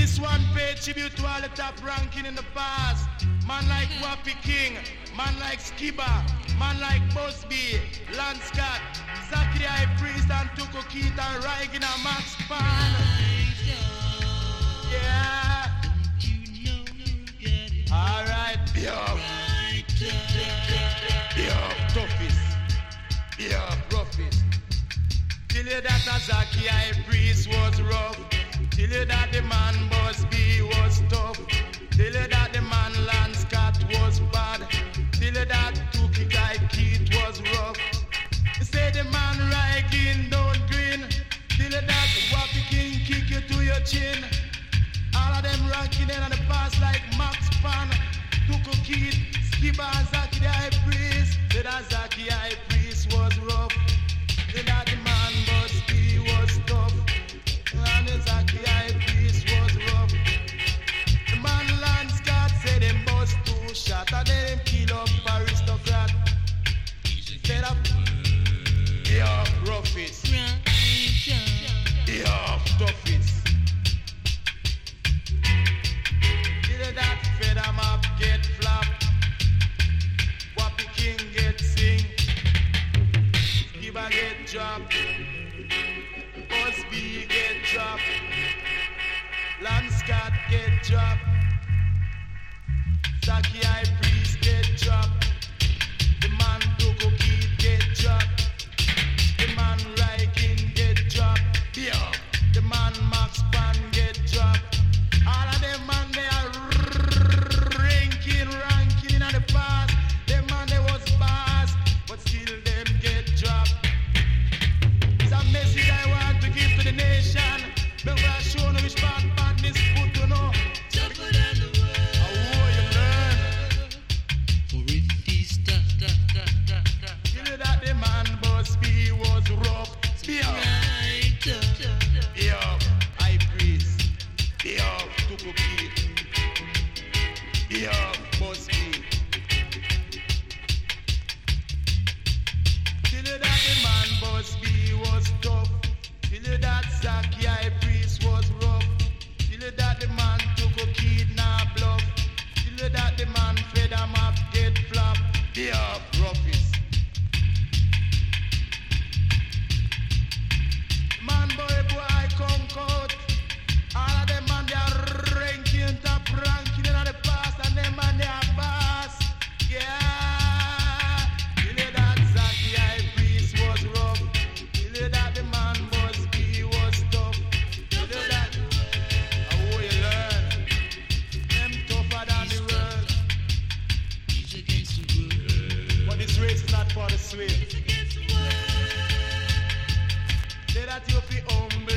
one pay tribute to all the top ranking in the past. Man like Wappy King, man like Skiba, man like Busby, Lance Scott, Zachary High Priest and Tuko Keith and Reagan and Max Pan. Yeah. Alright, yo. Yo, toughest. Yo, roughest. Till you that a Zachary High Priest was rough. Till you that the man Busby was tough. Till you that the man Lance Scott was bad. Till you that Tuki Guy Keith was rough. Say the man Reagan don't grin. Till you that Wappy King kick you to your chin. All of them ranking in on the past like Max Pan, Tuko Keith, Skiba and Zachary High Priest. Till that Zachary High Priest was rough. Till that the man Busby was tough. And the Zachary High Priest was rough. The man Lance Scott said them bust 2 shots and then him kill up aristocrat. Said up, yeah, roughest. Yeah, toughest. Till that feather map get flap. Wappy King get sing. Skiba get dropped. Busby get dropped. Lance Scott get dropped. Zachary High Priest get dropped. The man Tuko Keith get dropped. The man Reagan get dropped. Yeah. The man Max Pan get dropped. All of them man they are ranking in the past. Them man they was boss, but still them get dropped. It's a message I want to give to the nation. Don't I show no which bad badness put to know. Tougher than the world. How you learn? For it is da. You know that the man Busby was rough. Yeah. Right. Yeah. High Priest. Yeah. Tuko Keith. Yeah. Busby. Till you that the man Busby was tough. Till you that Zachary High Priest was rough. Till you that the man Tuko Keith nah bluff. Till you that the man feather map get flop. Yeah, roughest. Man boy come out. All of them man they are ranking top ranking in the past and them man they are boss. Yeah. Till you that Zachary High Priest was rough. Till you that the man Busby was tough. Till you that how you learn. Them tougher than the world. It's against the world. But this race is not for the swift. It's against the world. Say that you feel humble.